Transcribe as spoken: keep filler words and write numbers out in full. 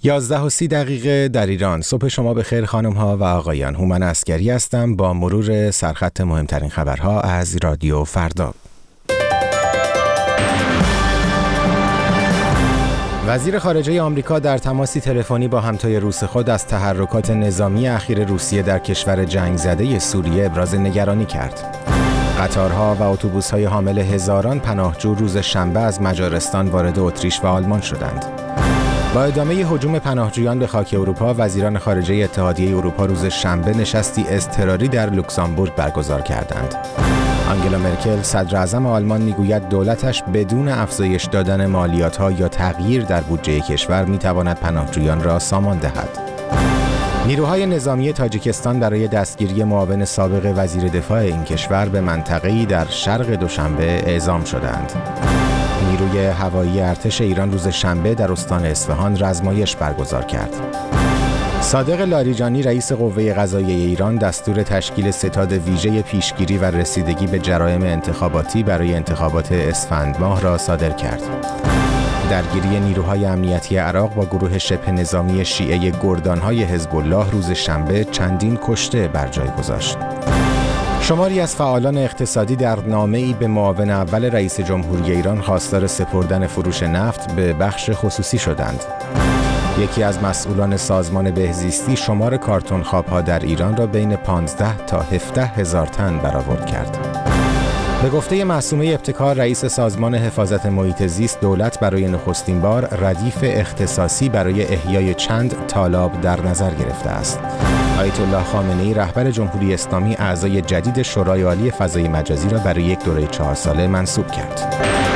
یازده و سی دقیقه در ایران. صبح شما بخیر خانم ها و آقایان. هومن عسگری هستم با مرور سرخط مهمترین خبرها از رادیو فردا. وزیر خارجه آمریکا در تماسی تلفنی با همتای روس خود از تحرکات نظامی اخیر روسیه در کشور جنگ زده سوریه ابراز نگرانی کرد. قطارها و اتوبوس‌های حامل هزاران پناهجو روز شنبه از مجارستان وارد اتریش و آلمان شدند. با ادامه هجوم پناهجویان به خاک اروپا، وزیران خارجه اتحادیه اروپا روز شنبه نشستی اضطراری در لوکزامبورگ برگزار کردند. آنگلا مرکل صدر اعظم آلمان میگوید دولتش بدون افزایش دادن مالیات‌ها یا تغییر در بودجه کشور میتواند پناهجویان را سامان دهد. نیروهای نظامی تاجیکستان برای دستگیری معاون سابق وزیر دفاع این کشور به منطقه‌ای در شرق دوشنبه اعزام شدند. نیروی هوایی ارتش ایران روز شنبه در استان اصفهان رزمایش برگزار کرد. صادق لاریجانی رئیس قوه قضاییه ایران دستور تشکیل ستاد ویژه پیشگیری و رسیدگی به جرایم انتخاباتی برای انتخابات اسفند ماه را صادر کرد. درگیری نیروهای امنیتی عراق با گروه شبه نظامی شیعه گردانهای حزب الله روز شنبه چندین کشته بر جای گذاشت. شماری از فعالان اقتصادی در نامه‌ای به معاون اول رئیس جمهوری ایران خواستار سپردن فروش نفت به بخش خصوصی شدند. یکی از مسئولان سازمان بهزیستی شمار کارتون خواب‌ها در ایران را بین پانزده تا هفده هزار تن برآورد کرد. به گفته معصومه ابتکار رئیس سازمان حفاظت محیط زیست، دولت برای نخستین بار ردیف اختصاصی برای احیای چند تالاب در نظر گرفته است. آیت الله خامنه‌ای رهبر جمهوری اسلامی اعضای جدید شورای عالی فضای مجازی را برای یک دوره چهار ساله منصوب کرد.